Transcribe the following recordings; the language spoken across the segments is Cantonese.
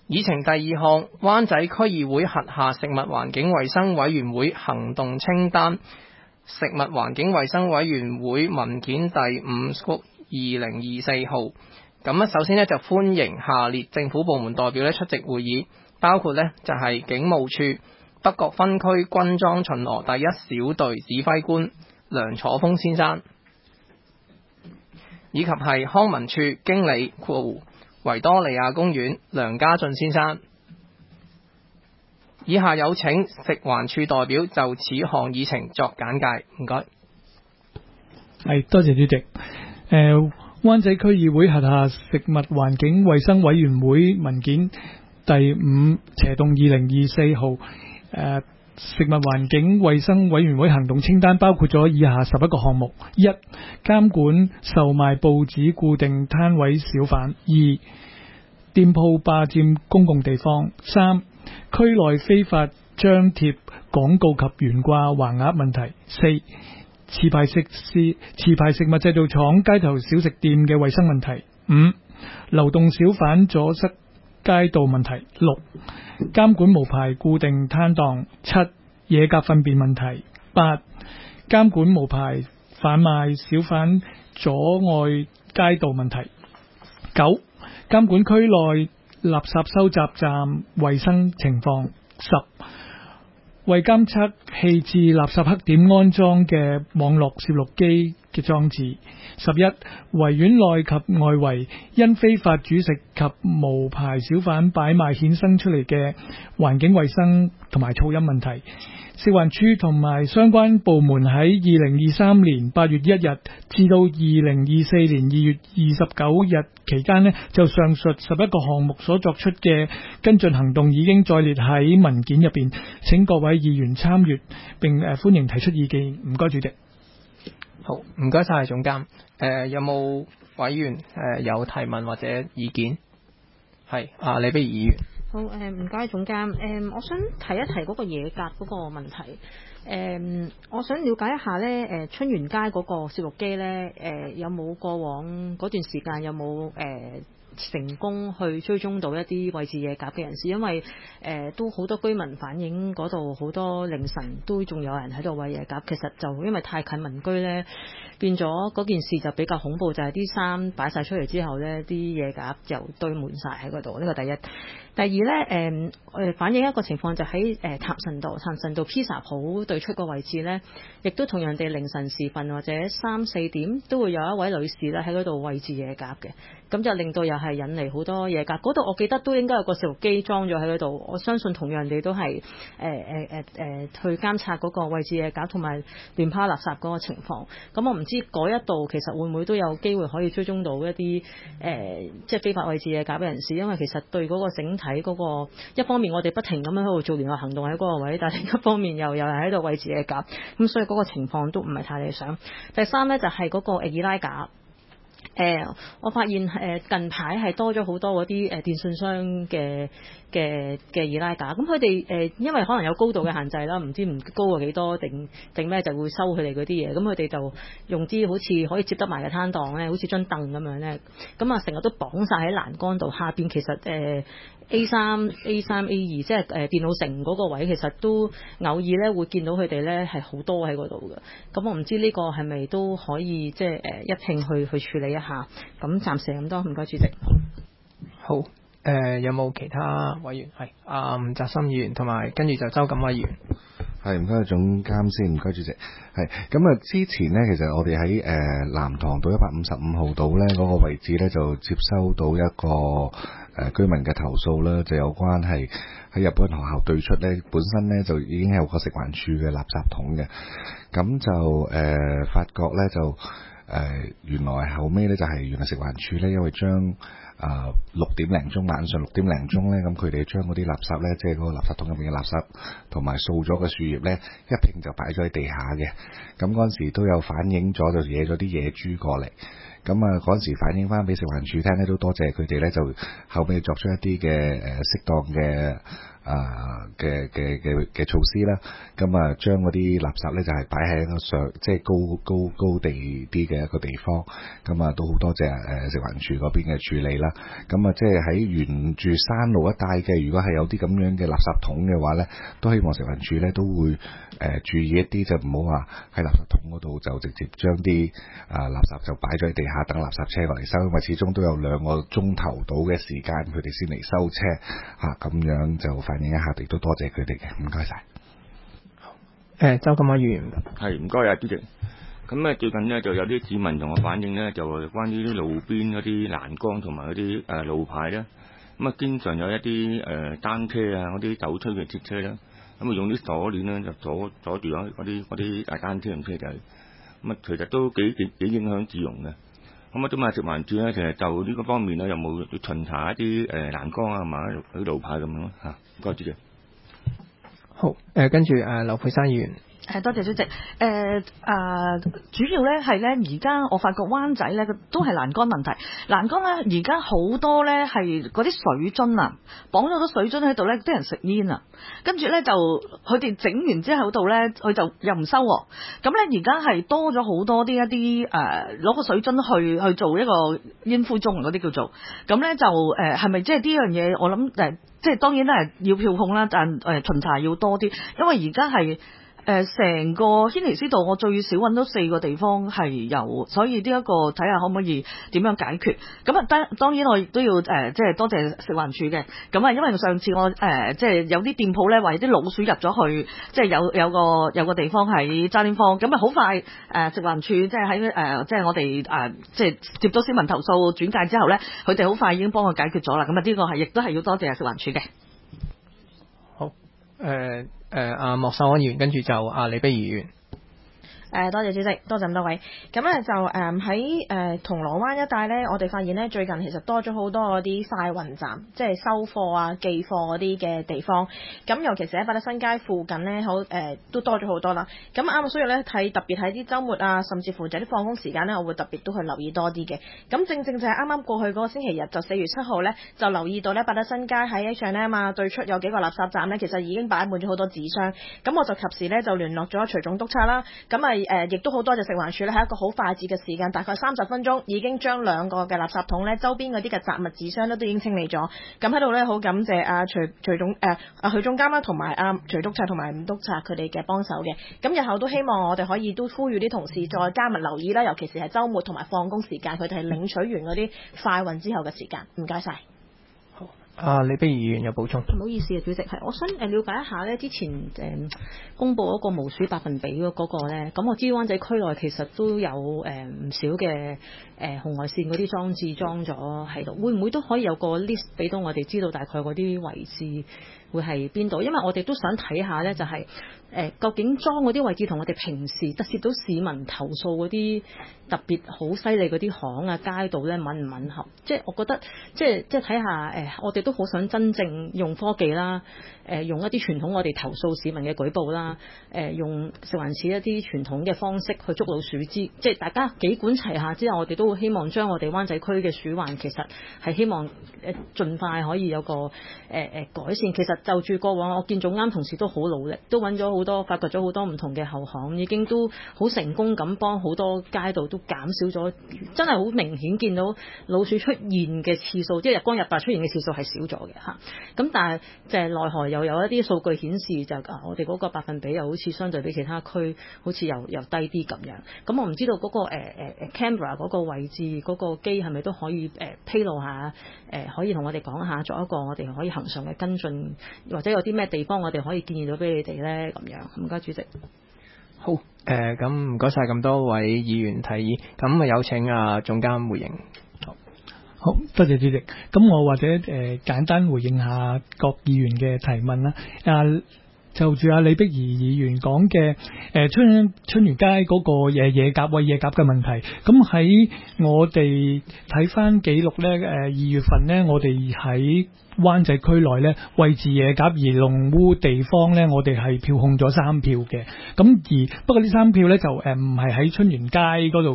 議程第2項，灣仔區議會轄下食物環境衛生委員會行動清單，食物環境衛生委員會文件第5/2024號。咁首先就歡迎下列政府部門代表出席會議，包括就係警務處北角分區軍裝巡邏第1小隊指揮官梁楚峰先生，以及係康文署經理維多利亞公園梁家俊先生。以下有請食環署代表就此項議程作簡介，唔該。 係，多謝主席。灣仔區議會轄下食物環境衛生委員會文件第5/2024號。食物環境衛生委員會行動清單包括咗以下11個項目： 1. 監管售賣報紙固定攤位小販； 2. 店鋪霸佔公共地方； 3. 區內非法張貼廣告及懸掛橫額問題； 4. 持牌食物製造廠街頭小食店嘅衛生問題； 5. 流動小販阻塞街道問題； 6. 監管無牌固定攤檔； 7. 野鴿糞便問題； 8. 監管無牌販賣小販阻礙街道問題； 9. 監管區內垃圾收集站衛生情況； 10. 為監測棄置垃圾黑點安裝嘅網絡攝錄機嘅裝置； 11. 維園內及外圍因非法煮食及無牌小販擺賣衍生出嚟嘅環境衛生同埋噪音問題。食環署同埋相關部門喺2023年8月1日至到2024年2月29日期間就上述11個項目所作出嘅跟進行動已經載列喺文件入邊，請各位議員參閱並歡迎提出意見。唔該，主席。 好，唔該晒總監。有冇委員有提問或者意見？係李碧儀議員。 好，唔該總監。我想提一提嗰個野鴿嗰個問題。我想了解一下呢，春園街嗰個攝錄機呢，有冇過往嗰段時間有冇成功去追蹤到一啲餵飼野鴿嘅人士？因為都好多居民反映嗰度好多凌晨都仲有人喺度餵野鴿。其實就因為太近民居呢，變咗嗰件事就比較恐怖，就係啲衫擺晒出嚟之後呢，啲野鴿就堆滿晒喺嗰度。呢個第一。第二呢，反映一個情況就喺譚臣道披薩鋪對出個位置呢，亦都同樣地凌晨時分或者3、4點都會有一位女士咧喺嗰度餵飼野鴿嘅，咁就令到又係引嚟好多野鴿。嗰度我記得都應該有個攝錄機裝咗喺嗰度，我相信同樣地都係去監察嗰個餵飼野鴿同埋亂拋垃圾嗰個情況。咁我唔知嗰一度其實會唔會都有機會可以追蹤到一啲即係非法餵飼野鴿嘅人士，因為其實對嗰個整體嗰個一方面我哋不停咁樣喺度做聯合行動喺嗰個位，但係另一方面又係喺度餵飼野鴿，咁所以嗰個情況都唔係太理想。第三呢，就係嗰個易拉架。我發現近排係多咗好多嗰啲電信商嘅易拉架，咁佢哋因為可能有高度嘅限制啦，唔知唔高過幾多定咩就會收佢哋嗰啲嘢，咁佢哋就用啲好似可以接得埋嘅攤檔咧，好似張凳咁樣咧，咁啊成日都綁晒喺欄杆度，下邊其實A3 A2 即係電腦城嗰個位，其實都偶爾咧會見到佢哋咧係好多喺嗰度嘅。咁我唔知呢個係咪都可以即係一併去處理一下。咁暫時咁多，唔該主席。 好，有冇其他委員？係吳澤森議員同埋跟住就周錦威議員。 係，唔該總監先，唔該主席。係咁啊，之前呢，其實我哋喺南塘道155號道呢嗰個位置呢，就接收到一個居民嘅投訴啦，就有關係喺日本學校對出呢，本身呢就已經有個食環署嘅垃圾桶嘅，咁就發覺呢，就原來後尾呢，就係原來食環署呢，因為將6點零鐘晚上6點零鐘呢，咁佢哋將嗰啲垃圾呢，即係嗰個垃圾桶入面嘅垃圾同埋掃咗嘅樹葉呢，一併就擺咗喺地下嘅。咁嗰陣時都有反映咗，就惹咗啲野豬過嚟。咁啊嗰陣時反映翻俾食環署聽呢，都多謝佢哋呢，就後尾作出一啲嘅適當嘅嘅措施啦。咁啊，將嗰啲垃圾咧就係擺喺一個上即係高地啲嘅一個地方。咁啊，都好多謝食環署嗰邊嘅處理啦。咁啊，即係喺沿住山路一帶嘅，如果係有啲咁樣嘅垃圾桶嘅話咧，都希望食環署咧都會注意一啲，就唔好話喺垃圾桶嗰度就直接將啲垃圾就擺咗喺地下等垃圾車過嚟收，因為始終都有2個鐘頭到嘅時間，佢哋先嚟收車咁樣就反映一下，亦都多謝佢哋嘅，唔該晒。 周錦威議員， 係唔該啊，主席。咁咧最近呢，就有啲市民同我反映呢，就關於啲路邊嗰啲欄杆同埋嗰啲路牌咧，咁啊經常有一啲單車啊嗰啲手推嘅鐵車咧，咁啊用啲鎖鏈咧就阻住咗嗰啲單車同車仔，咁啊其實都幾影響市容嘅。咁啊都問食環署咧，其實就呢個方面咧有冇巡查一啲欄杆啊同埋啲路牌咁樣咯嚇？唔該主席。 好，跟住劉佩珊議員。 多謝主席。主要咧係咧，而家我發覺灣仔咧都係欄杆問題。欄杆咧而家好多咧係嗰啲水樽啊，綁咗好多水樽喺度咧，啲人食煙啊，跟住咧就佢哋整完之後度咧，佢就又唔收喎。咁咧而家係多咗好多一啲攞個水樽去做一個煙灰盅嗰啲叫做。咁咧就係咪即係呢樣嘢？我諗即係當然都係要票控啦，但巡查要多啲，因為而家係。成個軒尼詩道，我最少揾到4個地方係有，所以呢一個睇下可唔可以點樣解決。咁啊，當然我亦都要即係多謝食環署嘅。咁啊，因為上次我即係有啲店鋪咧，話有啲老鼠入咗去，即係有個地方喺渣甸坊。咁啊，好快食環署即係喺即係我哋即係接到市民投訴轉介之後咧，佢哋好快已經幫我解決咗啦。咁啊，呢個係亦都係要多謝食環署嘅。 好，莫秀安議員，跟住就李碧儀議員。 多謝主席，多謝咁多位。咁咧就喺銅鑼灣一帶咧，我哋發現咧最近其實多咗好多嗰啲快運站，即係收貨啊、寄貨嗰啲嘅地方。咁尤其是喺百德新街附近咧，都多咗好多啦。咁啱，所以咧特別喺啲週末啊，甚至乎就啲放工時間咧，我會特別都去留意多啲嘅。咁正就係啱啱過去嗰個星期日，就4月7號咧，就留意到咧百德新街喺 H&M 啊對出有幾個垃圾站咧，其實已經擺滿咗好多紙箱。咁我就及時咧就聯絡咗徐總督察啦。咁亦都好多謝食環署咧，喺一個好快捷嘅時間，大概30分鐘已經將2個嘅垃圾桶咧周邊嗰啲嘅雜物紙箱都已經清理咗。咁喺度咧好感謝許總監啦，同埋徐督察同埋吳督察佢哋嘅幫手嘅。咁日後都希望我哋可以都呼籲啲同事再加密留意啦，尤其是係週末同埋放工時間，佢哋係領取完嗰啲快運之後嘅時間。唔該晒。 李碧儀議員有補充。 唔好意思啊，主席，係我想了解一下咧，之前公佈嗰個無鼠百分比嗰個咧，咁我知灣仔區內其實都有唔少嘅紅外線嗰啲裝置裝咗喺度，會唔會都可以有個 list 俾到我哋知道大概嗰啲位置會係邊度？因為我哋都想睇下咧，就係究竟裝嗰啲位置同我哋平時得接到市民投訴嗰啲特別好犀利嗰啲巷啊街道咧吻唔吻合？即係我覺得即係睇下我哋都好想真正用科技啦，用一啲傳統我哋投訴市民嘅舉報啦，用食環署一啲傳統嘅方式去捉老鼠即係大家幾管齊下之後，我哋都會希望將我哋灣仔區嘅鼠患其實係希望盡快可以有個改善。其實就住過往，我見總監同事都好努力，都揾咗好多，發掘咗好多唔同嘅後巷，已經都好成功咁幫好多街道都減少咗，真係好明顯見到老鼠出現嘅次數，即係日光日白出現嘅次數係少咗嘅嚇。咁但係就係奈何又有一啲數據顯示就我哋嗰個百分比又好似相對比其他區好似又低啲咁樣。咁我唔知道嗰個camera 嗰個位置嗰個機係咪都可以披露下，可以同我哋講下，作一個我哋可以恆常嘅跟進，或者有啲咩地方我哋可以建議到俾你哋咧咁樣。唔該主席。 好，咁唔該晒咁多位議員提議，咁有請總監回應。 好，多謝主席。咁我或者簡單回應下各議員嘅提問啦。就住李碧儀議員講嘅春園街嗰個野鴿餵野鴿嘅問題，咁喺我哋睇翻記錄咧，2月份咧，我哋喺灣仔區內咧餵飼野鴿而弄污地方咧，我哋係票控咗3票嘅。咁不過呢3票咧就唔係喺春園街嗰度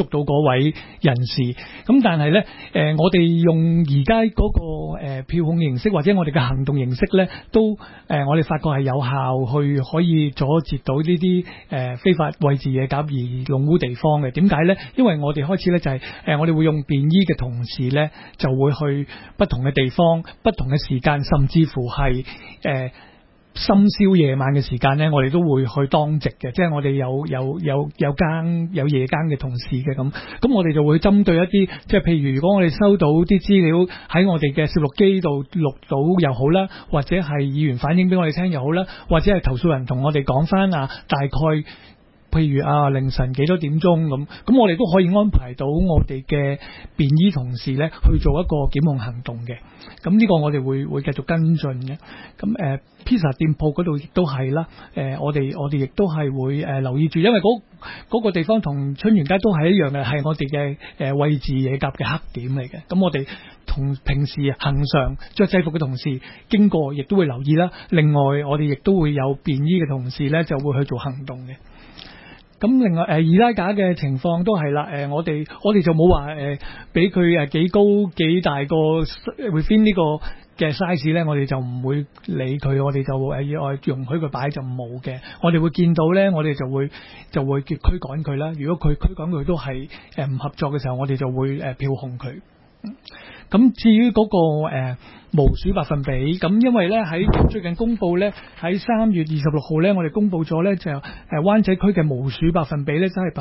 捉到嗰位人士。咁但係咧我哋用而家嗰個票控形式或者我哋嘅行動形式咧，都我哋發覺係有效去可以阻截到呢啲非法餵飼野鴿而弄污地方嘅。點解咧？因為我哋開始咧就係我哋會用便衣嘅同事咧，就會去不同嘅地方、不同嘅時間，甚至乎係深宵夜晚嘅時間咧，我哋都會去當值嘅，即係我哋有夜更嘅同事嘅咁我哋就會針對一啲，即係譬如如果我哋收到啲資料喺我哋嘅攝錄機度錄到又好啦，或者係議員反映俾我哋聽又好啦，或者係投訴人同我哋講翻大概。譬如凌晨幾多點鐘咁我哋都可以安排到我哋嘅便衣同事咧去做一個檢控行動嘅。咁呢個我哋會繼續跟進嘅。咁披薩店鋪嗰度亦都係啦。我哋亦都係會留意住，因為嗰個地方同春園街都係一樣嘅，係我哋嘅餵飼野鴿嘅黑點嚟嘅。咁我哋同平時恆常着制服嘅同事經過，亦都會留意啦。另外我哋亦都會有便衣嘅同事咧，就會去做行動嘅。咁另外二拉架嘅情況都係啦，我哋就冇話俾佢幾高幾大個 within 呢個嘅 size 咧，我哋就唔會理佢，我哋就容許佢擺就冇嘅。我哋會見到咧，我哋就會驅趕佢啦。如果佢驅趕佢都係唔合作嘅時候，我哋就會票控佢。咁至於嗰個毛鼠百分比，咁因為咧喺最近公佈咧，喺3月26號咧，我哋公佈咗咧就灣仔區嘅毛鼠百分比咧，真係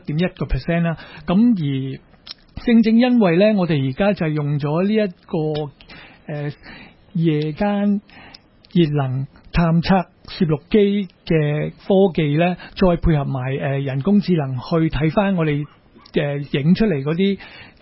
87.1%啦。咁而正因為咧，我哋而家就係用咗呢一個夜間熱能探測攝錄機嘅科技咧，再配合埋人工智能去睇翻我哋影出嚟嗰啲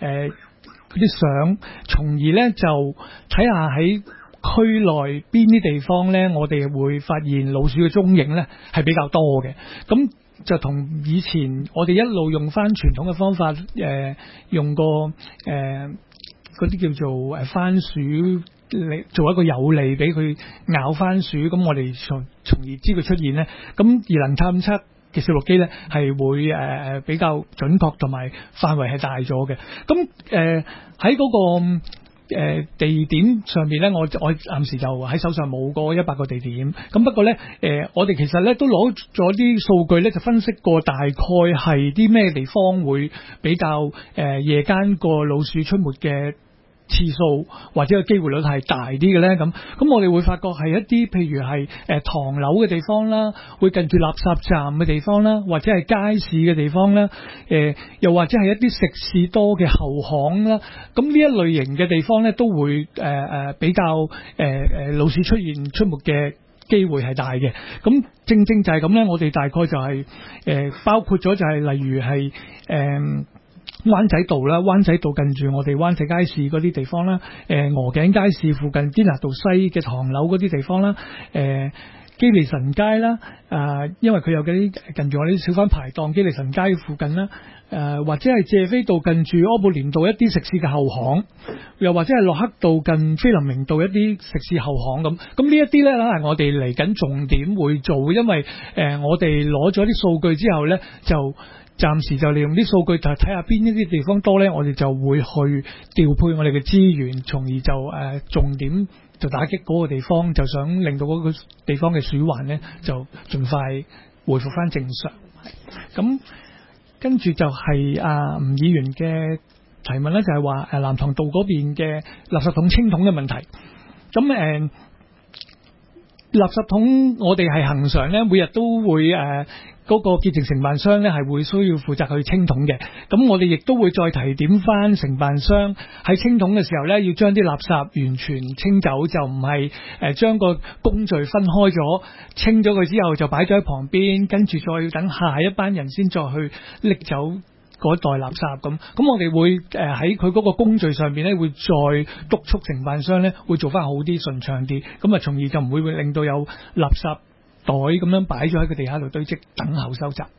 相，從而咧就睇下喺區內邊啲地方咧，我哋會發現老鼠嘅蹤影咧係比較多嘅。咁就同以前我哋一路用翻傳統嘅方法，用個嗰啲叫做番薯嚟做一個有利俾佢咬番薯，咁我哋從而知佢出現咧。咁熱能探測嘅攝錄機咧係會比較準確同埋範圍係大咗嘅。咁喺嗰個地點上面咧，我暫時就喺手上冇個100個地點。咁不過咧我哋其實咧都攞咗啲數據咧，就分析過大概係啲咩地方會比較夜間個老鼠出沒嘅次數或者個機會率係大啲嘅咧。咁我哋會發覺係一啲譬如係唐樓嘅地方啦，會近住垃圾站嘅地方啦，或者係街市嘅地方啦，又或者係一啲食肆多嘅後巷啦。咁呢一類型嘅地方咧，都會比較老鼠出沒嘅機會係大嘅。咁正就係咁咧，我哋大概就係包括咗就係例如係灣仔道啦，灣仔道近住我哋灣仔街市嗰啲地方啦，鵝頸街市附近堅拿道西嘅唐樓嗰啲地方啦，基利臣街啦，因為佢有嗰啲近住我哋啲小販排檔，基利臣街附近啦，或者係謝斐道近住柯布連道一啲食肆嘅後巷，又或者係洛克道近菲林明道一啲食肆後巷咁。咁呢一啲咧，係我哋嚟緊重點會做，因為我哋攞咗啲數據之後咧，就暫時就利用啲數據就睇下邊一啲地方多咧，我哋就會去調配我哋嘅資源，從而就重點就打擊嗰個地方，就想令到嗰個地方嘅鼠患咧就盡快回復翻正常。咁跟住就係吳議員嘅提問咧，就係話南塘道嗰邊嘅垃圾桶清桶嘅問題。咁垃圾桶我哋係恆常咧，每日都會嗰個潔淨承辦商咧係會需要負責去清桶嘅。咁我哋亦都會再提點翻承辦商喺清桶嘅時候咧，要將啲垃圾完全清走，就唔係將個工序分開咗，清咗佢之後就擺咗喺旁邊，跟住再要等下一班人先再去拎走嗰袋垃圾咁。咁我哋會喺佢嗰個工序上邊咧，會再督促承辦商咧會做翻好啲、順暢啲，咁啊從而就唔會令到有垃圾袋咁樣擺咗喺個地下度堆積，等候收集。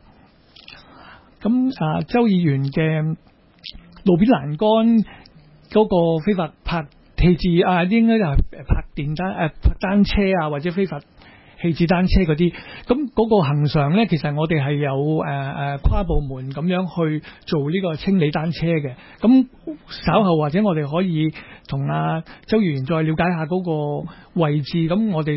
咁周議員嘅路邊欄杆嗰個非法棄置應該就係泊電單車或者非法棄置單車嗰啲。咁嗰個恆常咧，其實我哋係有跨部門咁樣去做呢個清理單車嘅。咁稍後或者我哋可以同阿周議員再了解下嗰個位置。咁我哋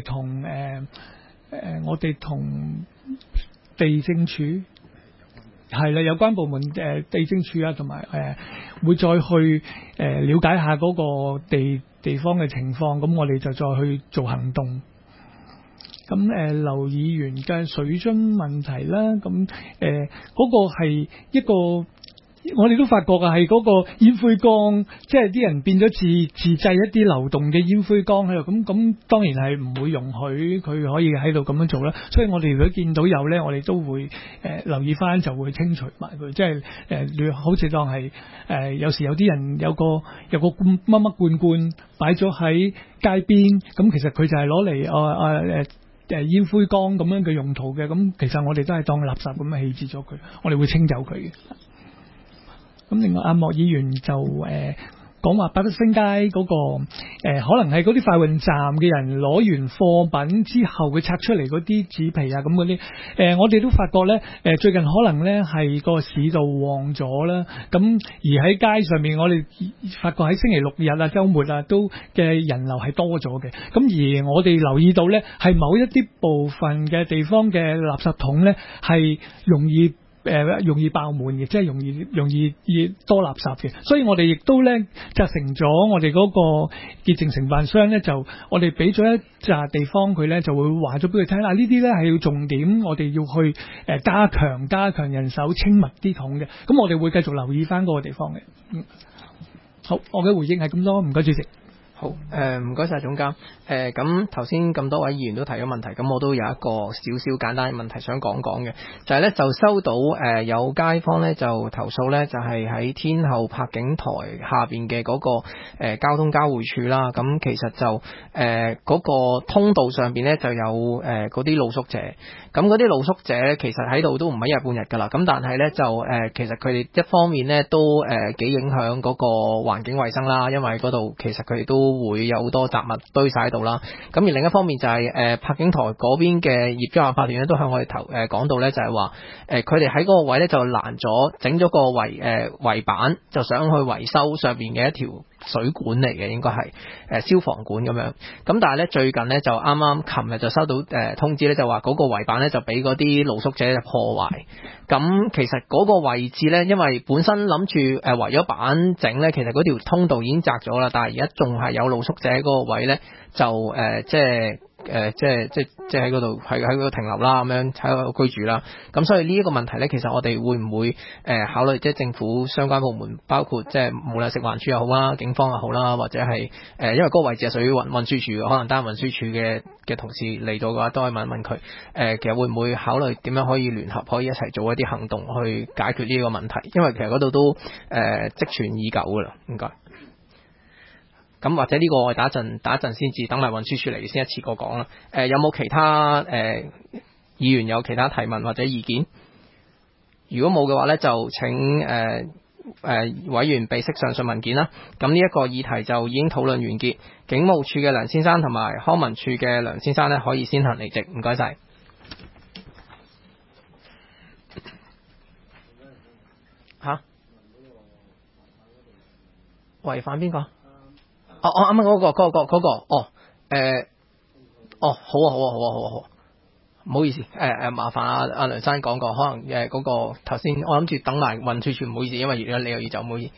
同地政署係啦，有關部門地政署啊，同埋會再去了解下嗰個地方嘅情況。咁我哋就再去做行動。咁劉議員嘅水樽問題啦，咁嗰個係一個，我哋都發覺係嗰個煙灰缸，即係啲人變咗自製一啲流動嘅煙灰缸喺度，咁當然係唔會容許佢可以喺度咁樣做啦。所以我哋如果見到有咧，我哋都會留意翻，就會清除埋佢。即係好似當係有時有啲人有個乜乜罐擺咗喺街邊，咁其實佢就係攞嚟煙灰缸咁樣嘅用途嘅。咁其實我哋都係當垃圾咁樣棄置咗佢，我哋會清走佢嘅。咁另外阿莫議員就講話百德星街嗰個可能係嗰啲快運站嘅人攞完貨品之後，佢拆出嚟嗰啲紙皮啊咁嗰啲，我哋都發覺咧，最近可能咧係個市道旺咗啦。咁而喺街上面，我哋發覺喺星期六日啊、週末啊都嘅人流係多咗嘅。咁而我哋留意到咧，係某一啲部分嘅地方嘅垃圾桶咧係容易爆滿嘅，即係容易多垃圾嘅，所以我哋亦都咧責成咗我哋嗰個潔淨承辦商咧，就我哋俾咗一紮地方佢咧，就會話咗俾佢聽啦。呢啲咧係要重點，我哋要去加強人手清密啲桶嘅。咁我哋會繼續留意翻嗰個地方嘅。好，我嘅回應係咁多，唔該主席。 好，唔該晒總監。咁頭先咁多位議員都提咗問題，咁我都有一個少少簡單嘅問題想講嘅，就係咧就收到有街坊咧就投訴咧，就係喺天后柏景台下邊嘅嗰個交通交匯處啦。咁其實就嗰個通道上邊咧就有嗰啲露宿者。咁嗰啲露宿者咧，其實喺度都唔係一日半日㗎啦。咁但係咧就其實佢哋一方面咧都幾影響嗰個環境衛生啦，因為嗰度其實佢哋都會有好多雜物堆晒喺度啦。咁而另一方面就係柏景台嗰邊嘅業主立案法團咧，都向我哋講到咧，就係話佢哋喺嗰個位咧就攔咗，整咗個圍板，就想去維修上邊嘅一條水管嚟嘅，應該係消防管咁樣。咁但係咧最近咧就啱啱琴日就收到通知咧，就話嗰個圍板咧就俾嗰啲露宿者破壞。咁其實嗰個位置咧，因為本身諗住圍咗板整咧，其實嗰條通道已經窄咗啦，但係而家仲係有露宿者喺嗰個位咧，就即係喺嗰度喺嗰度停留啦，咁樣喺嗰度居住啦。咁所以呢一個問題咧，其實我哋會唔會考慮即係政府相關部門，包括即係無論食環署又好啦、警方又好啦，或者係因為嗰個位置係屬於運輸署，可能單運輸署嘅同事嚟到嘅話，都可以問一問佢其實會唔會考慮點樣可以聯合可以一齊做一啲行動去解決呢個問題，因為其實嗰度都積存已久噶啦。唔該。咁或者呢個我打一陣先至等埋運輸署嚟先一次過講啦。有冇其他議員有其他提問或者意見？如果冇嘅話咧，就請委員備悉上述文件啦。咁呢一個議題就已經討論完結。警務處嘅梁先生同埋康文署嘅梁先生咧，可以先行離席。唔該晒。嚇？違反邊個？我啱啱嗰個，好，唔好意思，麻煩阿梁生講過，可能嗰個頭先我諗住等埋運輸署，唔好意思，因為如果你又要走，唔好意思，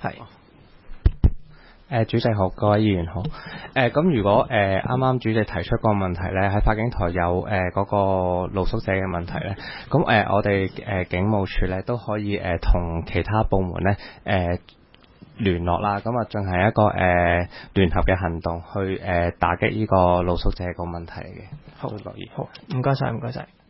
係。 主席好，各位議員好。咁如果啱啱主席提出個問題咧，喺柏景台有嗰個露宿者嘅問題咧，咁我哋警務處咧都可以同其他部門咧聯絡啦，咁啊進行一個聯合嘅行動去打擊呢個露宿者個問題嘅。 好，樂意。好，唔該晒。